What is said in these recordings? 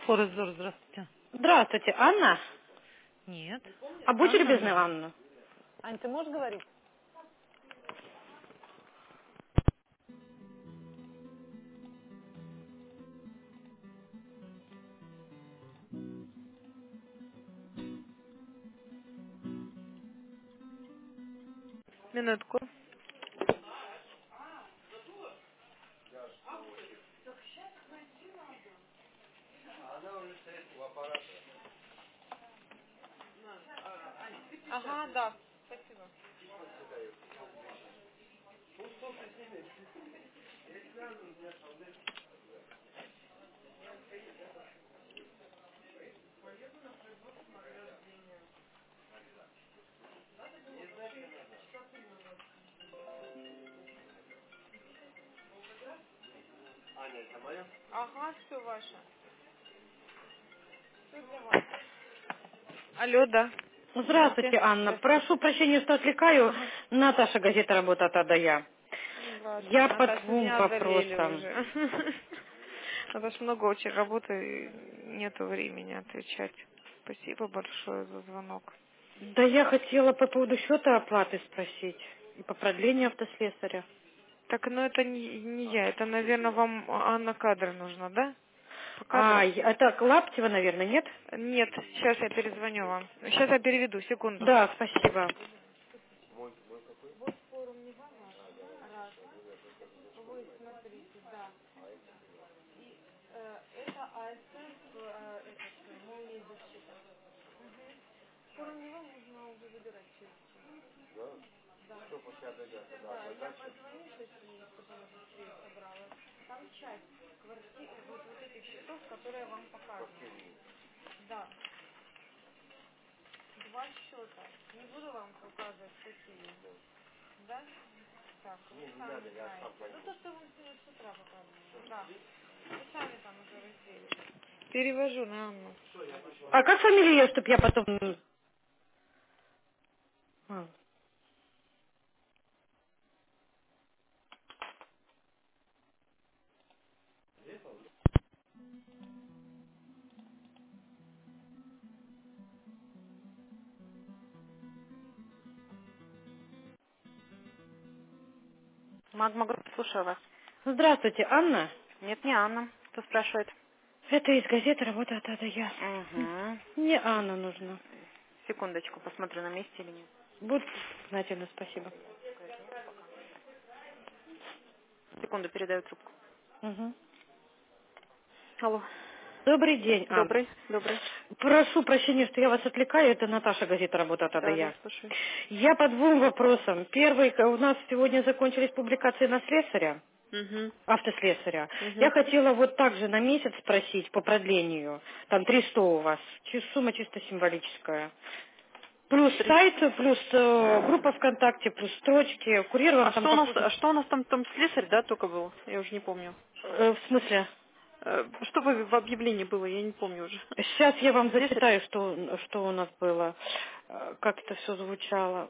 Форезор, здравствуйте. Здравствуйте, Анна? Нет. А будьте Анна любезны, мне. Анна. Ань, ты можешь говорить? Минутку. Ага, да. Спасибо. Ага, все ваше. Все для вас. Алло, да. Здравствуйте, Здрасте. Анна. Здрасте. Прошу прощения, что отвлекаю. Ага. Наташа, газета «Работа от А до Я». Здравствуйте, Я по Наташа. двум Меня одолели вопросам. уже. Наташа, много очень работы, и нету времени отвечать. Спасибо большое за звонок. Да я хотела по поводу счета оплаты спросить. И по продлению автослесаря. Так, ну это не я, это, наверное, вам Анна кадры нужна, да? По А, кадрам? это Лаптева, наверное, нет? Нет, сейчас я перезвоню вам. Сейчас я переведу, секунду. Да, спасибо. Это АСФ, молния защита. Форум не вам нужно уже забирать через час. Да. Да, я позвоню сейчас ей, чтобы она быстрее собрала. Там часть квартир, вот этих счетов, которые я вам показывала. Да, два счета. Не буду вам показывать, какие. Да? Так, вы сами знаете. Ну, то, что вы сегодня с утра показывали. Да. Вы сами там уже разделили. Перевожу на Анну. А как фамилия, чтобы я потом... А, Магма Групп, слушаю вас. Здравствуйте, Анна. Нет, не Анна. Кто спрашивает? Это из газеты «Работа от А до Я». Угу. Мне Анна нужна. Секундочку, посмотрю, на месте или нет. Будь признательна, спасибо. Секунду, передаю трубку. Угу. Алло. Добрый день, Анна. Добрый, добрый. Прошу прощения, что я вас отвлекаю. Это Наташа, газета «Работа от А до Да, да, Я». слушаю. Я по двум вопросам. Первый, у нас сегодня закончились публикации на слесаря, Угу. автослесаря. Я Угу. хотела вот также на месяц спросить по продлению. Там 300 у вас. Сумма чисто символическая. Плюс сайт, плюс группа ВКонтакте, плюс строчки. Курьер вам там какую-то... Что у нас там слесарь, да, только был? Я уже не помню. в смысле? Что в объявлении было, я не помню уже. Сейчас я вам Слесарь? зачитаю, что у нас было, как это все звучало.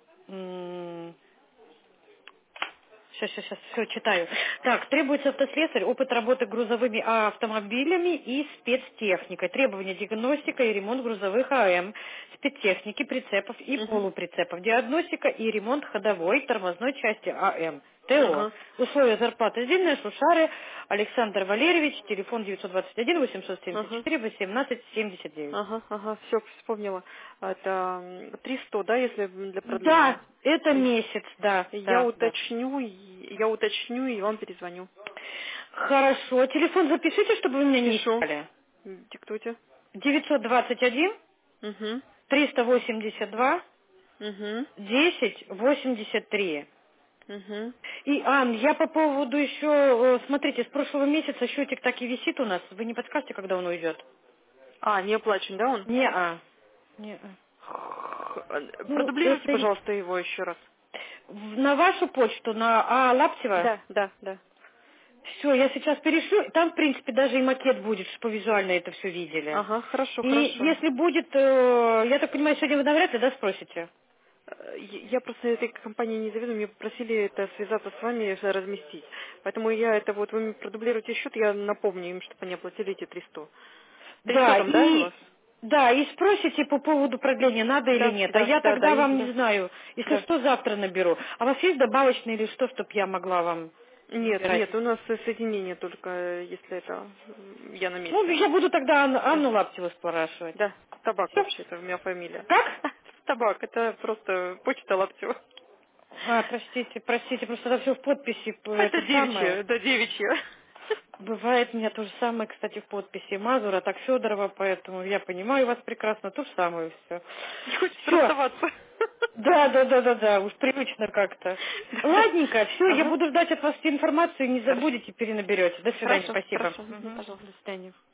Сейчас, все читаю. Так, требуется автослесарь, опыт работы грузовыми автомобилями и спецтехникой. Требования диагностика и ремонт грузовых АМ, спецтехники, прицепов и Угу. полуприцепов. Диагностика и ремонт ходовой тормозной части АМ. ТО. Ага. Условия зарплаты издельные, Шушары, Александр Валерьевич, телефон 921 Ага. 874 1879. Ага, все, вспомнила. Это 300, да, если для Да, продления? это месяц, да, Я да, да. уточню, я уточню и вам перезвоню. Хорошо, телефон запишите, чтобы вы меня не Пишу. искали. Диктуйте. 921 Угу. 382 Угу. 1083. Угу. И, Ан, я по поводу еще, смотрите, с прошлого месяца счетик так и висит у нас. Вы не подскажете, когда он уйдет? А, не оплачен, да, он? Не-а. Не-а. Ну, Продублируйте, это пожалуйста, его еще раз. на вашу почту, на Лаптева. Да, да, да. Все, я сейчас перешлю. Там, в принципе, даже и макет будет, чтобы визуально это все видели. Ага, хорошо, И хорошо. если будет, я так понимаю, сегодня вы навряд ли, да, спросите? Я просто этой компанией не завидую, мне попросили это связаться с вами и разместить. Поэтому я это вот, вы мне продублируете счет, я напомню им, чтобы они оплатили эти 300. Да, 300, да, у вас? и спросите по поводу продления, надо или Да, нет. А да, я да, да, тогда вам не да. знаю, если Да. что, завтра наберу. А у вас есть добавочные или что, чтобы я могла вам Нет, набирать? нет, у нас соединение только, если это я на Ну, месте. я буду тогда Да, Анну Лаптеву спрашивать. да, табак Все. вообще-то, у меня фамилия. Как? Табак, это просто почта Лаптева. Простите, просто это все в подписи, Это это самое. девичья, да, девичья. Бывает у меня то же самое, кстати, в подписи Мазура, так Федорова, поэтому я понимаю вас прекрасно, то же самое все. Не хочется Все. расставаться. Да, уж привычно как-то. Ладненько, все, я Ага, буду ждать от вас информацию, не хорошо. забудете, перенаберете. До свидания, Хорошо, спасибо. хорошо. Мгм. Пожалуйста. До свидания.